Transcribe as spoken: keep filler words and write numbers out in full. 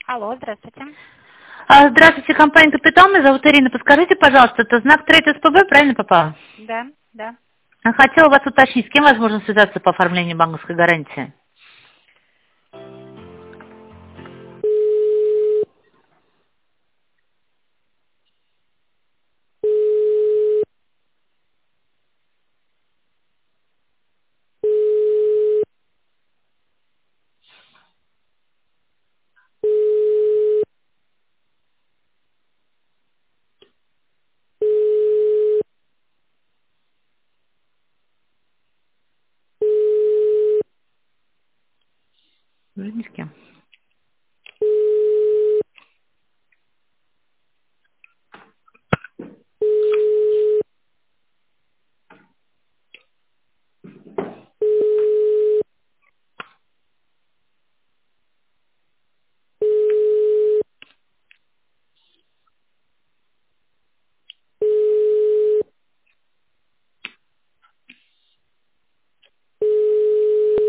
Алло, здравствуйте. А, Здравствуйте, компания «Капитал». Меня зовут Ирина. Подскажите, пожалуйста, это знак трейд СПБ, правильно попал? Да, да. А, Хотела вас уточнить, с кем возможно связаться по оформлению банковской гарантии? Вроде ни с кем.